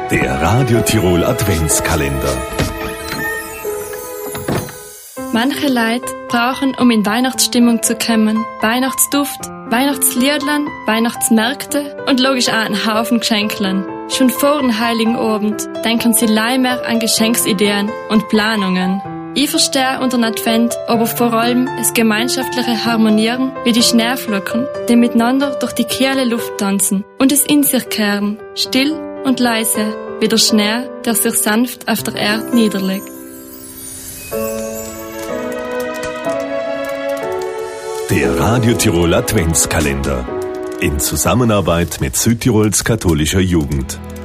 Der Radio Tirol Adventskalender. Manche Leute brauchen, um in Weihnachtsstimmung zu kommen, Weihnachtsduft, Weihnachtsliedlern, Weihnachtsmärkte und logisch auch einen Haufen Geschenklern. Schon vor dem Heiligen Abend denken sie leider an Geschenksideen und Planungen. Ich verstehe unter Advent aber vor allem das gemeinschaftliche Harmonieren wie die Schneeflocken, die miteinander durch die kahle Luft tanzen und es in sich kehren, still und leise, wie der Schnee, der sich sanft auf der Erde niederlegt. Der Radio Tirol Adventskalender. In Zusammenarbeit mit Südtirols katholischer Jugend.